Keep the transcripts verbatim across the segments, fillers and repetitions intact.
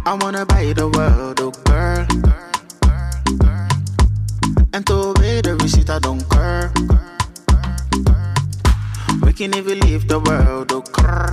I wanna buy the world, oh girl. And throw away the receipt, I don't care. We can even leave the world, oh girl.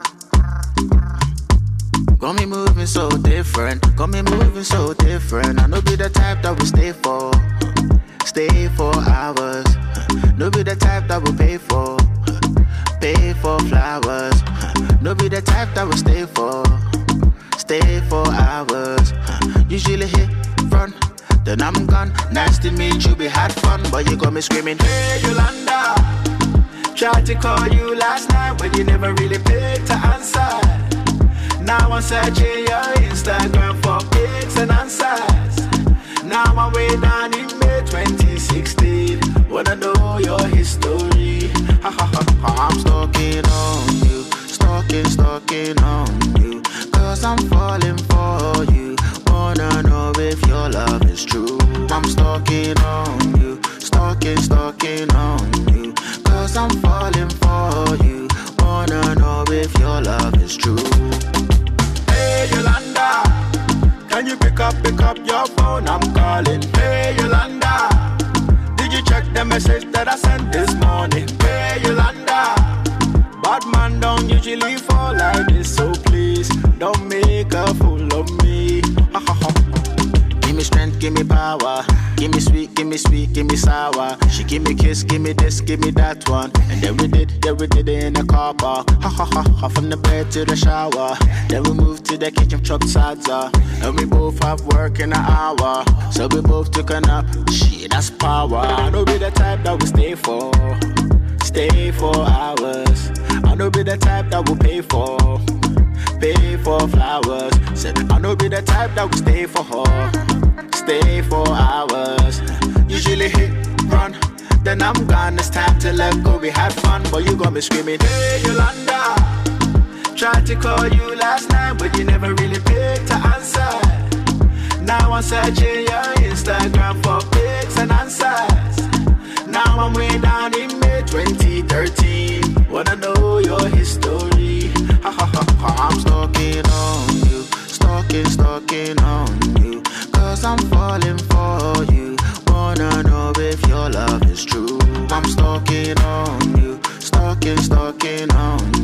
Got me moving so different, got me moving so different. I know be the type that will stay for, stay for hours. No be the type that will pay for, pay for flowers. No be the type that will stay for, stay for hours. Usually hit front, then I'm gone. Nice to meet you, we had fun, but you got me screaming, hey Yolanda. Tried to call you last night, but you never really picked to answer. Now I'm searching your Instagram for pics and answers. Now I'm way down in May twenty sixteen. Wanna know your history. Ha ha ha. I'm stalking on you, stalking, stalking on you. Cause I'm falling for you. Wanna know if your love is true. I'm stalking on you, stalking, stalking on you. Cause I'm falling for you. Wanna know if your love is true. Hey Yolanda, can you pick up, pick up your phone? I'm calling. Hey Yolanda, did you check the message that I sent this morning? Hey Yolanda, bad man don't usually fall like this, so please don't make a fool of me. Ha ha ha. Give me strength, give me power. Give me sweet, give me sweet, give me sour. She give me kiss, give me this, give me that one. And then we did, then we did it in the car park. Ha ha ha ha. From the bed to the shower. Then we moved to the kitchen, chopped salsa. And we both have work in an hour. So we both took a nap. Shit, that's power. I know be the type that will stay for, stay for hours. I know be the type that will pay for, pay for flowers. Said I know be the type that will stay for her, stay for hours. Usually hit, run, then I'm gone. It's time to let go. We had fun, but you got me screaming, hey Yolanda. Tried to call you last night, but you never really picked to answer. Now I'm searching your Instagram for pics and answers. Now I'm way down in May twenty thirteen. Wanna know your history. Ha ha ha ha. I'm stalking on you, stalking, stalking on you. Cause I'm falling for you. Wanna know if your love is true. I'm stalking on you, stalking, stalking on you.